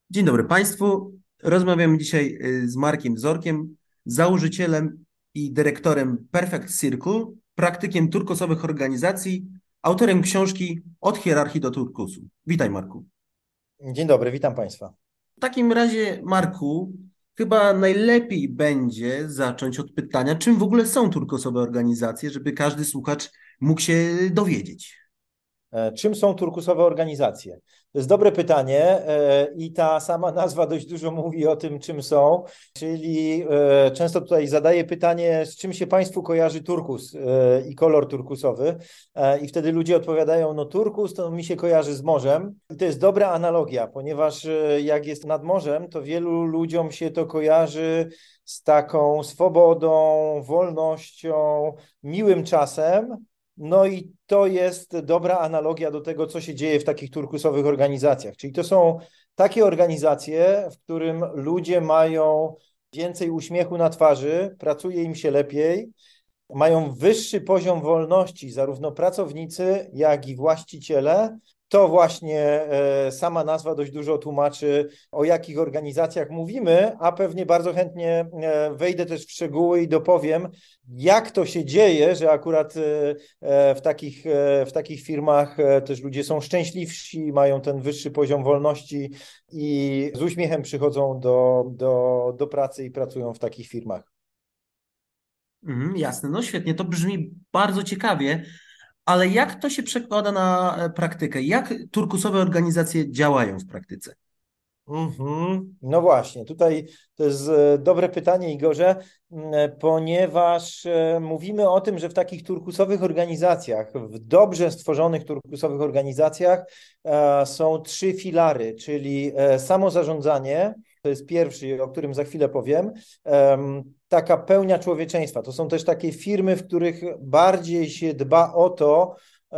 Dzień dobry Państwu. Rozmawiamy dzisiaj z Markiem Zorkiem, założycielem i dyrektorem Perfect Circle, praktykiem turkusowych organizacji, autorem książki Od hierarchii do turkusu. Witaj, Marku. Dzień dobry, witam Państwa. W takim razie, Marku, chyba najlepiej będzie zacząć od pytania, czym w ogóle są turkusowe organizacje, żeby każdy słuchacz mógł się dowiedzieć. Czym są turkusowe organizacje? To jest dobre pytanie i ta sama nazwa dość dużo mówi o tym, czym są, czyli często tutaj zadaję pytanie, z czym się Państwu kojarzy turkus i kolor turkusowy i wtedy ludzie odpowiadają, no turkus to mi się kojarzy z morzem i to jest dobra analogia, ponieważ jak jest nad morzem, to wielu ludziom się to kojarzy z taką swobodą, wolnością, miłym czasem. No i to jest dobra analogia do tego, co się dzieje w takich turkusowych organizacjach. Czyli to są takie organizacje, w którym ludzie mają więcej uśmiechu na twarzy, pracuje im się lepiej, mają wyższy poziom wolności, zarówno pracownicy, jak i właściciele. To właśnie sama nazwa dość dużo tłumaczy, o jakich organizacjach mówimy, a pewnie bardzo chętnie wejdę też w szczegóły i dopowiem, jak to się dzieje, że akurat w takich firmach też ludzie są szczęśliwsi, mają ten wyższy poziom wolności i z uśmiechem przychodzą do pracy i pracują w takich firmach. Jasne, no świetnie, to brzmi bardzo ciekawie. Ale jak to się przekłada na praktykę? Jak turkusowe organizacje działają w praktyce? No właśnie, tutaj to jest dobre pytanie, Igorze, ponieważ mówimy o tym, że w takich turkusowych organizacjach, w dobrze stworzonych turkusowych organizacjach są trzy filary, czyli samozarządzanie, to jest pierwszy, o którym za chwilę powiem, taka pełnia człowieczeństwa. To są też takie firmy, w których bardziej się dba o to,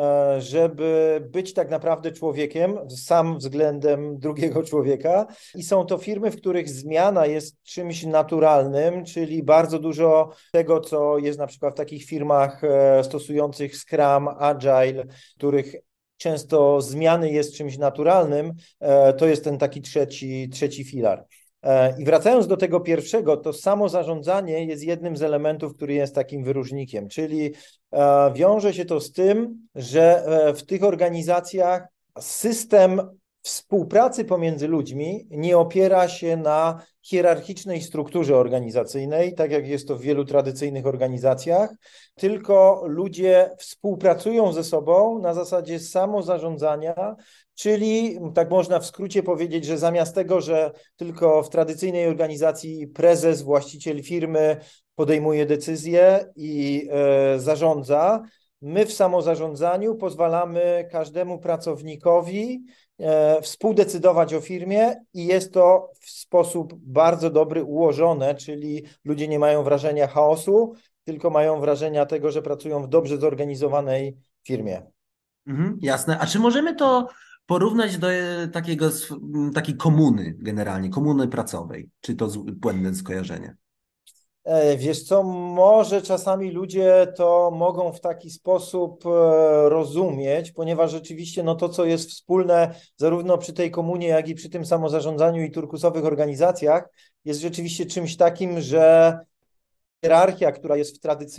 żeby być tak naprawdę człowiekiem, sam względem drugiego człowieka. I są to firmy, w których zmiana jest czymś naturalnym, czyli bardzo dużo tego, co jest na przykład w takich firmach stosujących Scrum, Agile, których często zmiany jest czymś naturalnym, to jest ten taki trzeci filar. I wracając do tego pierwszego, to samo zarządzanie jest jednym z elementów, który jest takim wyróżnikiem, czyli wiąże się to z tym, że w tych organizacjach system współpracy pomiędzy ludźmi nie opiera się na hierarchicznej strukturze organizacyjnej, tak jak jest to w wielu tradycyjnych organizacjach, tylko ludzie współpracują ze sobą na zasadzie samozarządzania, czyli tak można w skrócie powiedzieć, że zamiast tego, że tylko w tradycyjnej organizacji prezes, właściciel firmy podejmuje decyzje i zarządza, my w samozarządzaniu pozwalamy każdemu pracownikowi współdecydować o firmie i jest to w sposób bardzo dobry ułożone, czyli ludzie nie mają wrażenia chaosu, tylko mają wrażenia tego, że pracują w dobrze zorganizowanej firmie. Jasne. A czy możemy to porównać do takiej komuny generalnie, komuny pracowej? Czy to błędne skojarzenie? Wiesz co, może czasami ludzie to mogą w taki sposób rozumieć, ponieważ rzeczywiście no to, co jest wspólne zarówno przy tej komunie, jak i przy tym samozarządzaniu i turkusowych organizacjach, jest rzeczywiście czymś takim, że hierarchia, która jest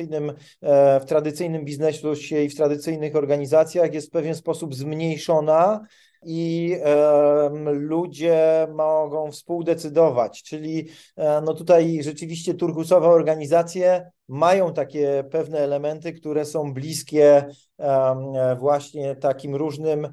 w tradycyjnym biznesie i w tradycyjnych organizacjach, jest w pewien sposób zmniejszona i ludzie mogą współdecydować. Czyli no tutaj rzeczywiście turkusowe organizacje mają takie pewne elementy, które są bliskie właśnie takim różnym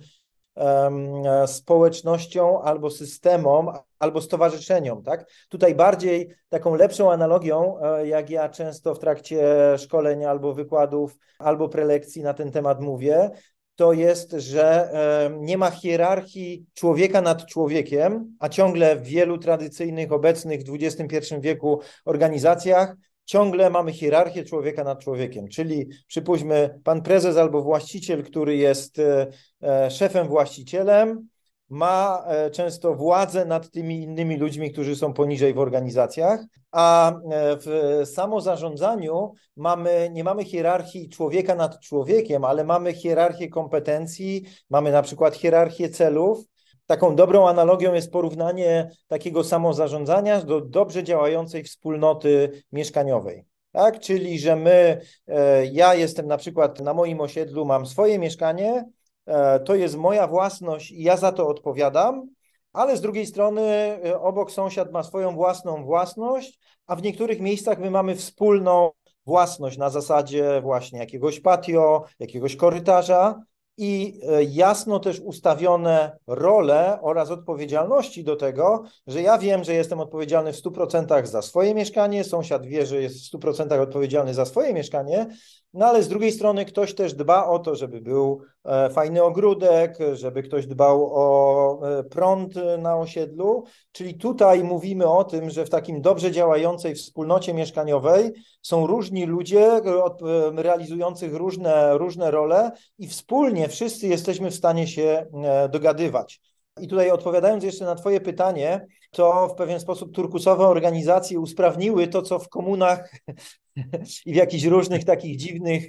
społecznościom albo systemom, albo stowarzyszeniom, tak? Tutaj bardziej taką lepszą analogią, jak ja często w trakcie szkoleń albo wykładów, albo prelekcji na ten temat mówię, to jest, że nie ma hierarchii człowieka nad człowiekiem, a ciągle w wielu tradycyjnych, obecnych w XXI wieku organizacjach ciągle mamy hierarchię człowieka nad człowiekiem, czyli przypuśćmy pan prezes albo właściciel, który jest szefem, właścicielem, ma często władzę nad tymi innymi ludźmi, którzy są poniżej w organizacjach, a w samozarządzaniu nie mamy hierarchii człowieka nad człowiekiem, ale mamy hierarchię kompetencji, mamy na przykład hierarchię celów Taką dobrą analogią jest porównanie takiego samozarządzania do dobrze działającej wspólnoty mieszkaniowej. Tak? Czyli, że ja jestem na przykład na moim osiedlu, mam swoje mieszkanie, to jest moja własność i ja za to odpowiadam, ale z drugiej strony obok sąsiad ma swoją własną własność, a w niektórych miejscach my mamy wspólną własność na zasadzie właśnie jakiegoś patio, jakiegoś korytarza i jasno też ustawione role oraz odpowiedzialności do tego, że ja wiem, że jestem odpowiedzialny w 100% za swoje mieszkanie, sąsiad wie, że jest w 100% odpowiedzialny za swoje mieszkanie, no ale z drugiej strony ktoś też dba o to, żeby był fajny ogródek, żeby ktoś dbał o prąd na osiedlu, czyli tutaj mówimy o tym, że w takim dobrze działającej wspólnocie mieszkaniowej są różni ludzie realizujących różne role i wspólnie wszyscy jesteśmy w stanie się dogadywać. I tutaj odpowiadając jeszcze na Twoje pytanie, to w pewien sposób turkusowe organizacje usprawniły to, co w komunach i w jakichś różnych takich dziwnych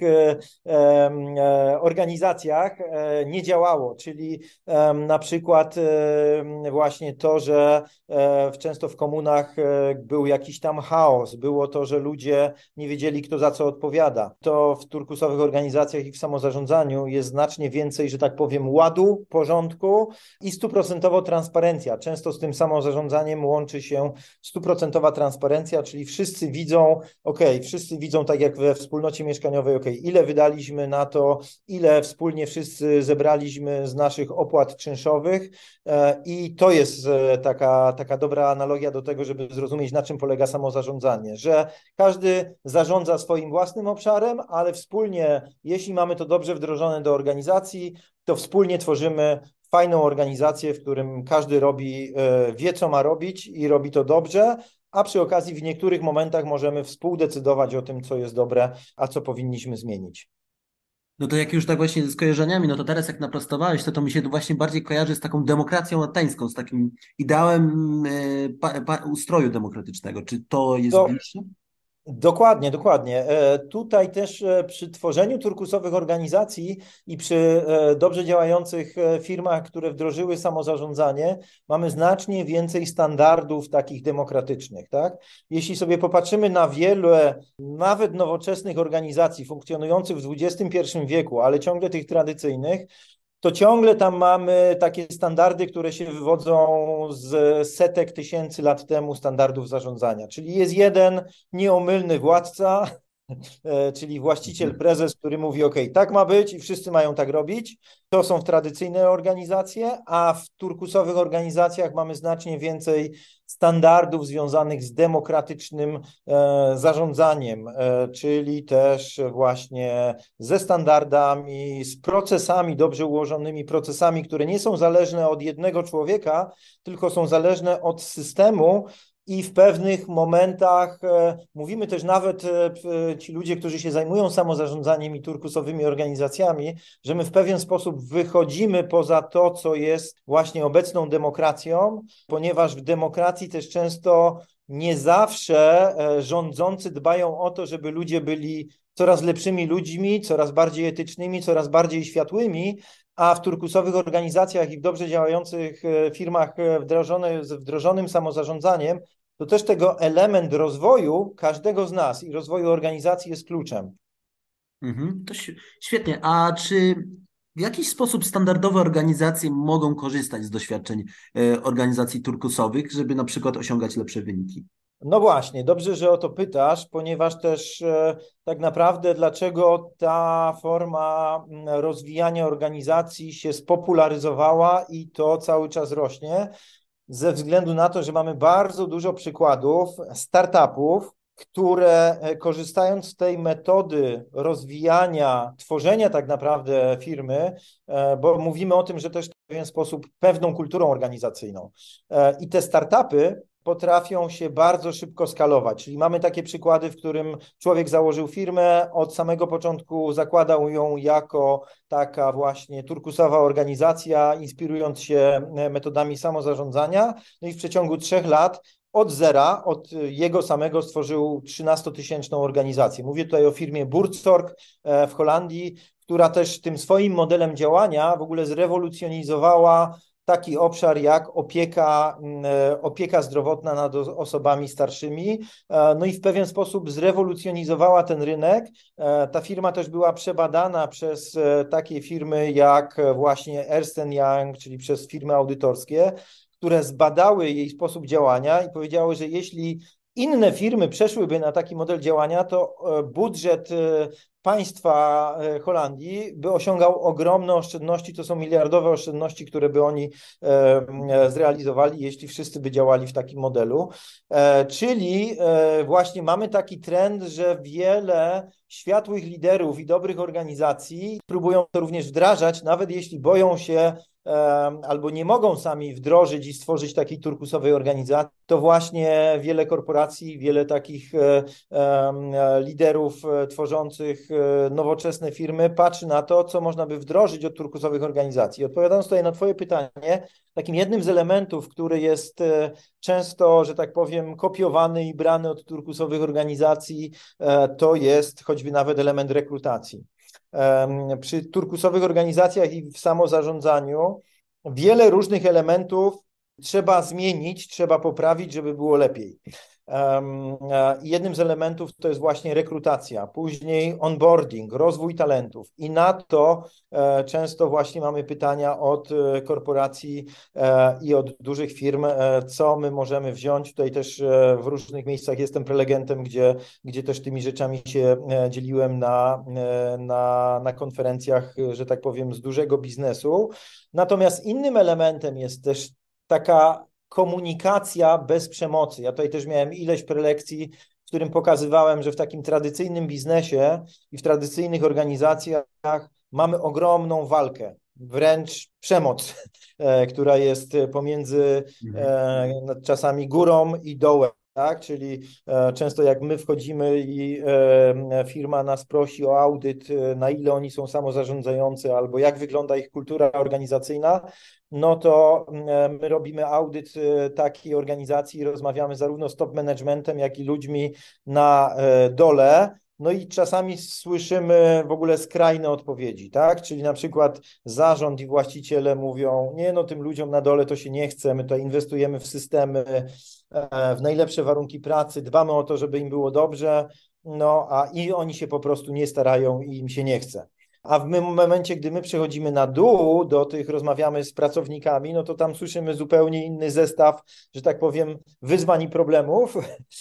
organizacjach nie działało, czyli na przykład właśnie to, że często w komunach był jakiś tam chaos, było to, że ludzie nie wiedzieli, kto za co odpowiada. To w turkusowych organizacjach i w samozarządzaniu jest znacznie więcej, że tak powiem, ładu, porządku i 100% transparencja. Często z tym samozarządzaniem łączy się 100% transparencja, czyli wszyscy widzą, wszyscy widzą tak jak we wspólnocie mieszkaniowej, ile wydaliśmy na to, ile wspólnie wszyscy zebraliśmy z naszych opłat czynszowych i to jest taka dobra analogia do tego, żeby zrozumieć, na czym polega samozarządzanie, że każdy zarządza swoim własnym obszarem, ale wspólnie, jeśli mamy to dobrze wdrożone do organizacji, to wspólnie tworzymy fajną organizację, w którym każdy wie, co ma robić i robi to dobrze, a przy okazji w niektórych momentach możemy współdecydować o tym, co jest dobre, a co powinniśmy zmienić. No to jak już tak właśnie z kojarzeniami, no to teraz jak naprostowałeś, to mi się to właśnie bardziej kojarzy z taką demokracją ateńską, z takim ideałem ustroju demokratycznego. Czy to jest To bliższe? Dokładnie, dokładnie. Tutaj też przy tworzeniu turkusowych organizacji i przy dobrze działających firmach, które wdrożyły samozarządzanie, mamy znacznie więcej standardów takich demokratycznych, tak? Jeśli sobie popatrzymy na wiele, nawet nowoczesnych organizacji funkcjonujących w XXI wieku, ale ciągle tych tradycyjnych, to ciągle tam mamy takie standardy, które się wywodzą z setek tysięcy lat temu standardów zarządzania. Czyli jest jeden nieomylny władca, czyli właściciel, prezes, który mówi, tak ma być i wszyscy mają tak robić. To są tradycyjne organizacje, a w turkusowych organizacjach mamy znacznie więcej standardów związanych z demokratycznym zarządzaniem, czyli też właśnie ze standardami, z procesami, dobrze ułożonymi procesami, które nie są zależne od jednego człowieka, tylko są zależne od systemu, i w pewnych momentach mówimy też nawet ci ludzie, którzy się zajmują samozarządzaniem i turkusowymi organizacjami, że my w pewien sposób wychodzimy poza to, co jest właśnie obecną demokracją, ponieważ w demokracji też często nie zawsze rządzący dbają o to, żeby ludzie byli coraz lepszymi ludźmi, coraz bardziej etycznymi, coraz bardziej światłymi, a w turkusowych organizacjach i w dobrze działających firmach z wdrożonym samozarządzaniem, to też tego element rozwoju każdego z nas i rozwoju organizacji jest kluczem. Mhm, to świetnie. A czy w jakiś sposób standardowe organizacje mogą korzystać z doświadczeń organizacji turkusowych, żeby na przykład osiągać lepsze wyniki? No właśnie, dobrze, że o to pytasz, ponieważ też tak naprawdę dlaczego ta forma rozwijania organizacji się spopularyzowała i to cały czas rośnie, ze względu na to, że mamy bardzo dużo przykładów startupów, które korzystając z tej metody rozwijania, tworzenia tak naprawdę firmy, bo mówimy o tym, że też w pewien sposób pewną kulturą organizacyjną. I te startupy potrafią się bardzo szybko skalować. Czyli mamy takie przykłady, w którym człowiek założył firmę, od samego początku zakładał ją jako taka właśnie turkusowa organizacja, inspirując się metodami samozarządzania. No i w przeciągu 3 lat od zera, od jego samego stworzył 13-tysięczną organizację. Mówię tutaj o firmie Buurtzorg w Holandii, która też tym swoim modelem działania w ogóle zrewolucjonizowała taki obszar jak opieka zdrowotna nad osobami starszymi. No i w pewien sposób zrewolucjonizowała ten rynek. Ta firma też była przebadana przez takie firmy jak właśnie Ernst Young, czyli przez firmy audytorskie, które zbadały jej sposób działania i powiedziały, że jeśli inne firmy przeszłyby na taki model działania, to budżet państwa Holandii by osiągał ogromne oszczędności, to są miliardowe oszczędności, które by oni zrealizowali, jeśli wszyscy by działali w takim modelu. Czyli właśnie mamy taki trend, że wiele światłych liderów i dobrych organizacji próbują to również wdrażać, nawet jeśli boją się albo nie mogą sami wdrożyć i stworzyć takiej turkusowej organizacji, to właśnie wiele korporacji, wiele takich liderów tworzących nowoczesne firmy patrzy na to, co można by wdrożyć od turkusowych organizacji. Odpowiadając tutaj na twoje pytanie, takim jednym z elementów, który jest często, że tak powiem, kopiowany i brany od turkusowych organizacji, to jest choćby nawet element rekrutacji. Przy turkusowych organizacjach i w samozarządzaniu wiele różnych elementów trzeba zmienić, trzeba poprawić, żeby było lepiej. Jednym z elementów to jest właśnie rekrutacja, później onboarding, rozwój talentów i na to często właśnie mamy pytania od korporacji i od dużych firm, co my możemy wziąć. Tutaj też w różnych miejscach jestem prelegentem, gdzie też tymi rzeczami się dzieliłem na konferencjach, że tak powiem, z dużego biznesu. Natomiast innym elementem jest też taka komunikacja bez przemocy. Ja tutaj też miałem ileś prelekcji, w którym pokazywałem, że w takim tradycyjnym biznesie i w tradycyjnych organizacjach mamy ogromną walkę, wręcz przemoc, która jest pomiędzy czasami górą i dołem. Tak, czyli często jak my wchodzimy i firma nas prosi o audyt, na ile oni są samozarządzający albo jak wygląda ich kultura organizacyjna, no to my robimy audyt takiej organizacji i rozmawiamy zarówno z top managementem, jak i ludźmi na dole. No i czasami słyszymy w ogóle skrajne odpowiedzi, tak? Czyli na przykład zarząd i właściciele mówią, nie no, tym ludziom na dole to się nie chce, my tutaj inwestujemy w systemy, w najlepsze warunki pracy, dbamy o to, żeby im było dobrze, no i oni się po prostu nie starają i im się nie chce. A w momencie, gdy my przechodzimy na dół, do tych rozmawiamy z pracownikami, no to tam słyszymy zupełnie inny zestaw, że tak powiem, wyzwań i problemów,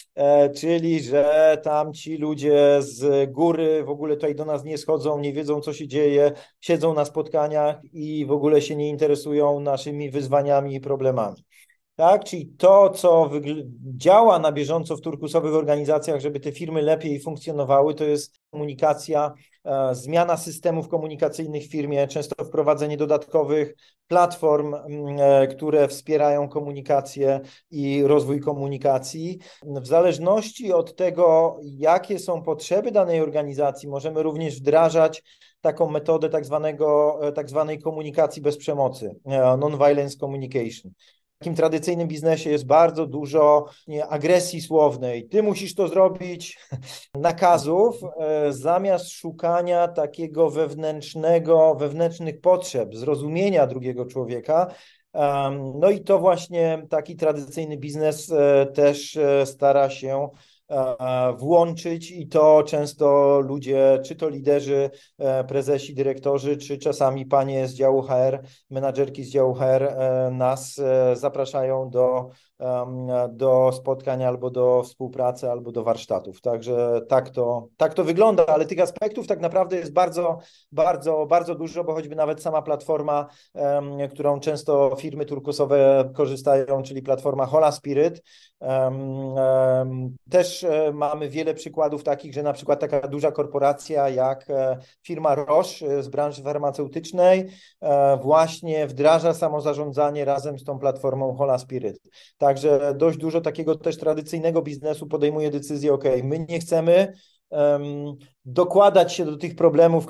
czyli że tam ci ludzie z góry w ogóle tutaj do nas nie schodzą, nie wiedzą, co się dzieje, siedzą na spotkaniach i w ogóle się nie interesują naszymi wyzwaniami i problemami. Tak, czyli to, co działa na bieżąco w turkusowych organizacjach, żeby te firmy lepiej funkcjonowały, to jest komunikacja, zmiana systemów komunikacyjnych w firmie, często wprowadzenie dodatkowych platform, które wspierają komunikację i rozwój komunikacji. W zależności od tego, jakie są potrzeby danej organizacji, możemy również wdrażać taką metodę tak zwanej komunikacji bez przemocy, non-violence communication. W takim tradycyjnym biznesie jest bardzo dużo agresji słownej. Ty musisz to zrobić, nakazów, zamiast szukania takiego wewnętrznych potrzeb, zrozumienia drugiego człowieka. No i to właśnie taki tradycyjny biznes też stara się włączyć i to często ludzie, czy to liderzy, prezesi, dyrektorzy, czy czasami panie z działu HR, menadżerki z działu HR nas zapraszają do spotkań albo do współpracy, albo do warsztatów. Także tak to wygląda, ale tych aspektów tak naprawdę jest bardzo, bardzo, bardzo dużo, bo choćby nawet sama platforma, którą często firmy turkusowe korzystają, czyli platforma Hola Spirit, też mamy wiele przykładów takich, że na przykład taka duża korporacja jak firma Roche z branży farmaceutycznej właśnie wdraża samozarządzanie razem z tą platformą Hola Spirit. Także dość dużo takiego też tradycyjnego biznesu podejmuje decyzję, ok, my nie chcemy dokładać się do tych problemów,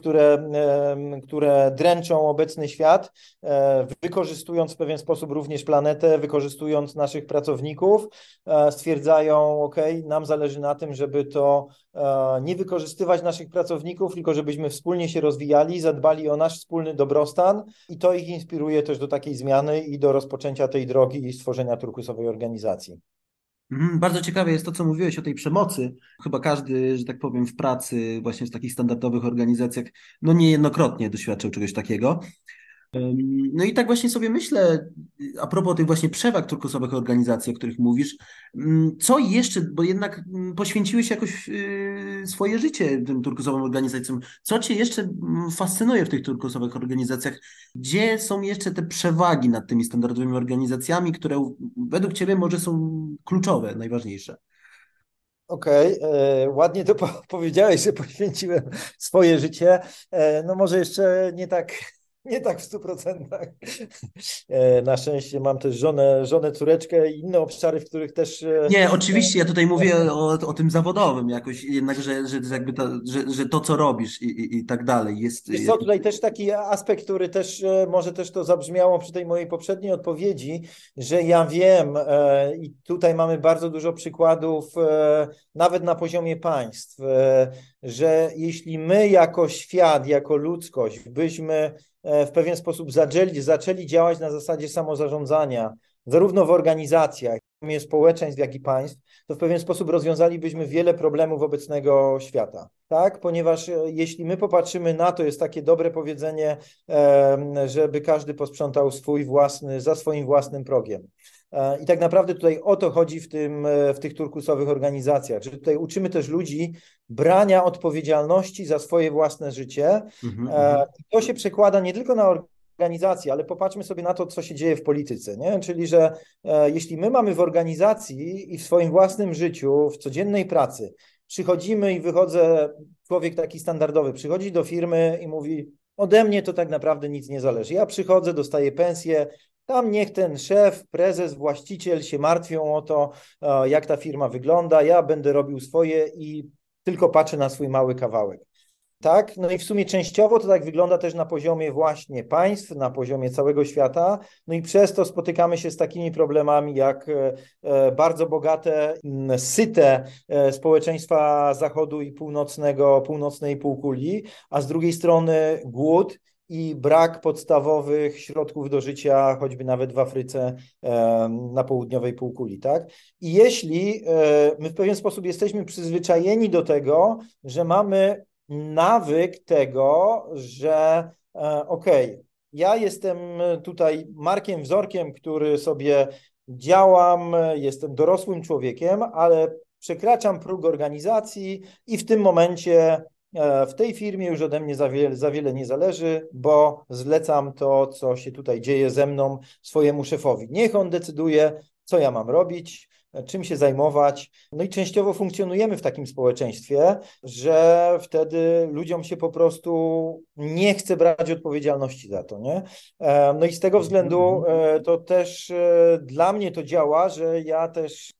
które dręczą obecny świat, wykorzystując w pewien sposób również planetę, wykorzystując naszych pracowników, stwierdzają, OK, nam zależy na tym, żeby to nie wykorzystywać naszych pracowników, tylko żebyśmy wspólnie się rozwijali, zadbali o nasz wspólny dobrostan i to ich inspiruje też do takiej zmiany i do rozpoczęcia tej drogi i stworzenia turkusowej organizacji. Bardzo ciekawe jest to, co mówiłeś o tej przemocy. Chyba każdy, że tak powiem, w pracy, właśnie w takich standardowych organizacjach, no niejednokrotnie doświadczył czegoś takiego. No i tak właśnie sobie myślę, a propos tych właśnie przewag turkusowych organizacji, o których mówisz, co jeszcze, bo jednak poświęciłeś jakoś swoje życie tym turkusowym organizacjom, co Cię jeszcze fascynuje w tych turkusowych organizacjach? Gdzie są jeszcze te przewagi nad tymi standardowymi organizacjami, które według Ciebie może są kluczowe, najważniejsze? Okej, ładnie to powiedziałeś, że poświęciłem swoje życie. No może jeszcze nie tak w 100%. Na szczęście mam też żonę, córeczkę i inne obszary, w których też Nie, oczywiście, ja tutaj mówię o tym zawodowym jakoś, jednak, że jakby że to, co robisz i tak dalej jest... Wiesz co, tutaj też taki aspekt, który też może też to zabrzmiało przy tej mojej poprzedniej odpowiedzi, że ja wiem i tutaj mamy bardzo dużo przykładów nawet na poziomie państw, że jeśli my jako świat, jako ludzkość byśmy w pewien sposób zaczęli działać na zasadzie samozarządzania, zarówno w organizacjach, społeczeństw, jak i państw, to w pewien sposób rozwiązalibyśmy wiele problemów obecnego świata. Tak? Ponieważ jeśli my popatrzymy na to, jest takie dobre powiedzenie, żeby każdy posprzątał swój własny, za swoim własnym progiem. I tak naprawdę tutaj o to chodzi w tych turkusowych organizacjach, że tutaj uczymy też ludzi brania odpowiedzialności za swoje własne życie. Mhm, mhm. I to się przekłada nie tylko na organizacje, ale popatrzmy sobie na to, co się dzieje w polityce, nie? Czyli, że jeśli my mamy w organizacji i w swoim własnym życiu, w codziennej pracy, przychodzimy i wychodzę, człowiek taki standardowy, przychodzi do firmy i mówi, ode mnie to tak naprawdę nic nie zależy. Ja przychodzę, dostaję pensję, tam niech ten szef, prezes, właściciel się martwią o to, jak ta firma wygląda, ja będę robił swoje i tylko patrzę na swój mały kawałek. Tak, no i w sumie częściowo to tak wygląda też na poziomie właśnie państw, na poziomie całego świata, no i przez to spotykamy się z takimi problemami jak bardzo bogate, syte społeczeństwa zachodu i północnej półkuli, a z drugiej strony głód i brak podstawowych środków do życia, choćby nawet w Afryce, na południowej półkuli, tak? I jeśli my w pewien sposób jesteśmy przyzwyczajeni do tego, że mamy nawyk tego, że okej, ja jestem tutaj markiem, wzorkiem, który sobie działam, jestem dorosłym człowiekiem, ale przekraczam próg organizacji i w tym momencie w tej firmie już ode mnie za wiele nie zależy, bo zlecam to, co się tutaj dzieje ze mną, swojemu szefowi. Niech on decyduje, co ja mam robić, czym się zajmować. No i częściowo funkcjonujemy w takim społeczeństwie, że wtedy ludziom się po prostu nie chce brać odpowiedzialności za to, nie? No i z tego względu to też dla mnie to działa, że ja też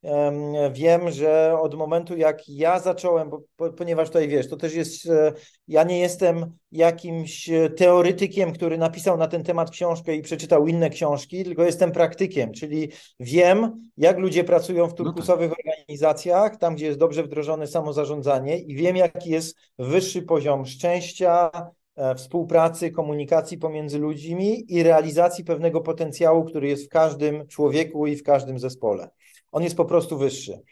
wiem, że od momentu jak ja zacząłem, ponieważ tutaj wiesz, to też jest, ja nie jestem jakimś teoretykiem, który napisał na ten temat książkę i przeczytał inne książki, tylko jestem praktykiem, czyli wiem, jak ludzie pracują w No tak. turkusowych organizacjach, tam gdzie jest dobrze wdrożone samozarządzanie i wiem, jaki jest wyższy poziom szczęścia, współpracy, komunikacji pomiędzy ludźmi i realizacji pewnego potencjału, który jest w każdym człowieku i w każdym zespole. On jest po prostu wyższy.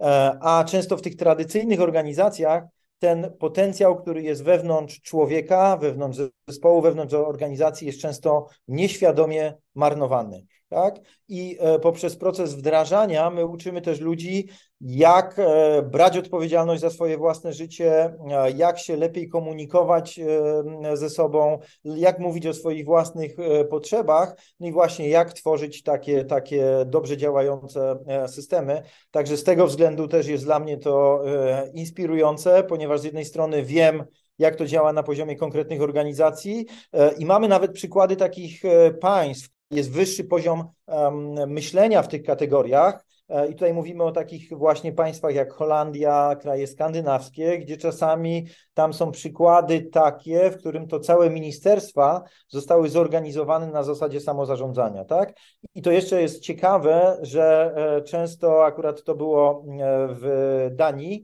A często w tych tradycyjnych organizacjach ten potencjał, który jest wewnątrz człowieka, wewnątrz zespołu, wewnątrz organizacji jest często nieświadomie marnowany. Tak? I poprzez proces wdrażania my uczymy też ludzi, jak brać odpowiedzialność za swoje własne życie, jak się lepiej komunikować ze sobą, jak mówić o swoich własnych potrzebach, no i właśnie jak tworzyć takie dobrze działające systemy. Także z tego względu też jest dla mnie to inspirujące, ponieważ z jednej strony wiem, jak to działa na poziomie konkretnych organizacji i mamy nawet przykłady takich państw. Jest wyższy poziom myślenia w tych kategoriach, I tutaj mówimy o takich właśnie państwach jak Holandia, kraje skandynawskie, gdzie czasami tam są przykłady takie, w którym to całe ministerstwa zostały zorganizowane na zasadzie samozarządzania, tak? I to jeszcze jest ciekawe, że często akurat to było w Danii,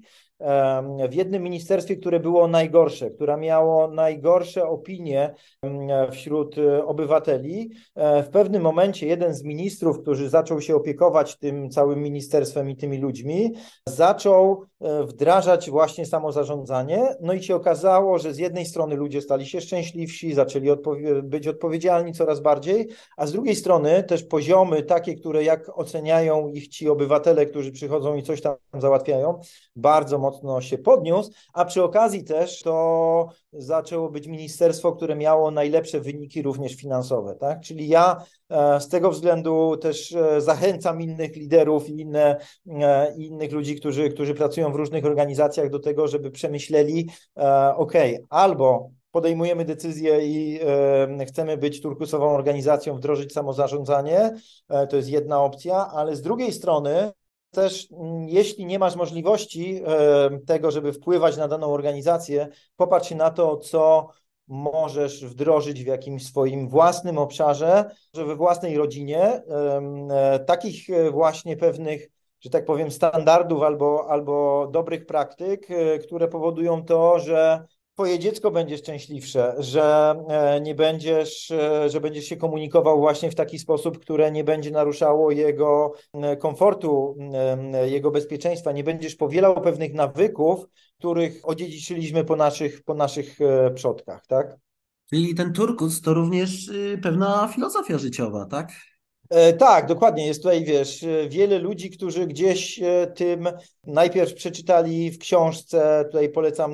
w jednym ministerstwie, które było najgorsze, które miało najgorsze opinie wśród obywateli. W pewnym momencie jeden z ministrów, który zaczął się opiekować tym całym ministerstwem i tymi ludźmi, zaczął wdrażać właśnie samozarządzanie. No i się okazało, że z jednej strony ludzie stali się szczęśliwsi, zaczęli być odpowiedzialni coraz bardziej, a z drugiej strony też poziomy takie, które jak oceniają ich ci obywatele, którzy przychodzą i coś tam załatwiają, bardzo mocno się podniósł, a przy okazji też to zaczęło być ministerstwo, które miało najlepsze wyniki również finansowe, tak? Czyli ja z tego względu też zachęcam innych liderów i innych ludzi, którzy pracują w różnych organizacjach do tego, żeby przemyśleli, ok, albo podejmujemy decyzję i chcemy być turkusową organizacją, wdrożyć samozarządzanie, to jest jedna opcja, ale z drugiej strony też, jeśli nie masz możliwości tego, żeby wpływać na daną organizację, popatrz się na to, co możesz wdrożyć w jakimś swoim własnym obszarze, że we własnej rodzinie, takich właśnie pewnych, że tak powiem, standardów albo dobrych praktyk, które powodują to, że twoje dziecko będzie szczęśliwsze, że nie będziesz, że będziesz się komunikował właśnie w taki sposób, które nie będzie naruszało jego komfortu, jego bezpieczeństwa, nie będziesz powielał pewnych nawyków, których odziedziczyliśmy po naszych przodkach, tak? Czyli ten turkus to również pewna filozofia życiowa, tak? Tak, dokładnie. Jest tutaj, wiesz, wiele ludzi, którzy gdzieś tym najpierw przeczytali w książce, tutaj polecam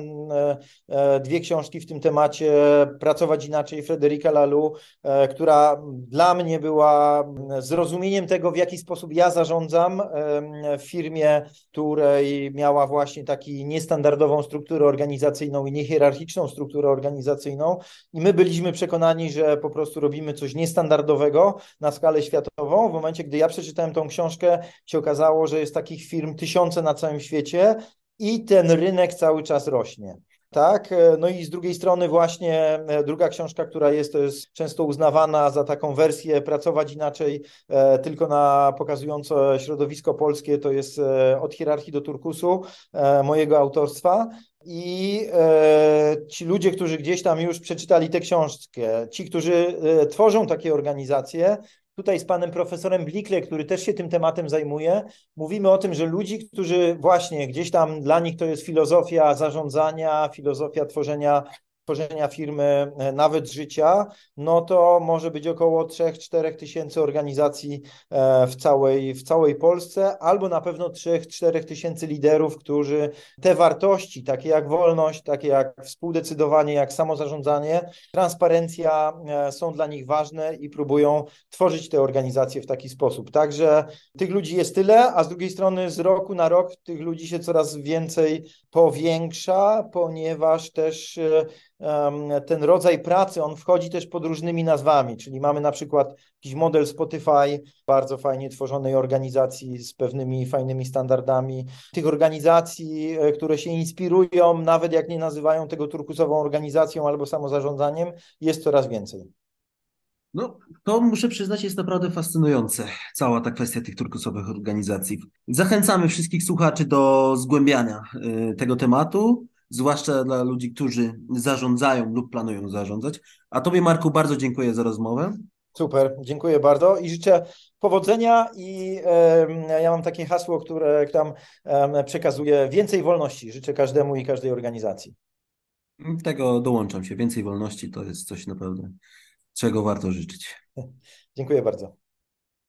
dwie książki w tym temacie, Pracować inaczej Frederica Laloux, która dla mnie była zrozumieniem tego, w jaki sposób ja zarządzam w firmie, której miała właśnie taki niestandardową strukturę organizacyjną i niehierarchiczną strukturę organizacyjną. I my byliśmy przekonani, że po prostu robimy coś niestandardowego na skalę światową. W momencie, gdy ja przeczytałem tą książkę, się okazało, że jest takich firm tysiące na całym świecie i ten rynek cały czas rośnie. Tak, no i z drugiej strony właśnie druga książka, która jest, to jest często uznawana za taką wersję Pracować inaczej, tylko na pokazujące środowisko polskie, to jest Od hierarchii do turkusu, mojego autorstwa. I ci ludzie, którzy gdzieś tam już przeczytali tę książkę, ci, którzy tworzą takie organizacje, tutaj z panem profesorem Blikle, który też się tym tematem zajmuje, mówimy o tym, że ludzi, którzy właśnie gdzieś tam dla nich to jest filozofia zarządzania, filozofia tworzenia firmy, nawet życia, no to może być około 3-4 tysięcy organizacji w całej Polsce, albo na pewno 3-4 tysięcy liderów, którzy te wartości, takie jak wolność, takie jak współdecydowanie, jak samozarządzanie, transparencja są dla nich ważne i próbują tworzyć te organizacje w taki sposób. Także tych ludzi jest tyle, a z drugiej strony z roku na rok tych ludzi się coraz więcej powiększa, ponieważ też ten rodzaj pracy, on wchodzi też pod różnymi nazwami, czyli mamy na przykład jakiś model Spotify, bardzo fajnie tworzonej organizacji z pewnymi fajnymi standardami. Tych organizacji, które się inspirują, nawet jak nie nazywają tego turkusową organizacją albo samozarządzaniem, jest coraz więcej. No, to muszę przyznać, jest naprawdę fascynujące, cała ta kwestia tych turkusowych organizacji. Zachęcamy wszystkich słuchaczy do zgłębiania tego tematu, zwłaszcza dla ludzi, którzy zarządzają lub planują zarządzać. A Tobie, Marku, bardzo dziękuję za rozmowę. Super, dziękuję bardzo i życzę powodzenia i ja mam takie hasło, które tam przekazuję: więcej wolności. Życzę każdemu i każdej organizacji. Tego dołączam się. Więcej wolności to jest coś naprawdę, czego warto życzyć. Dziękuję bardzo.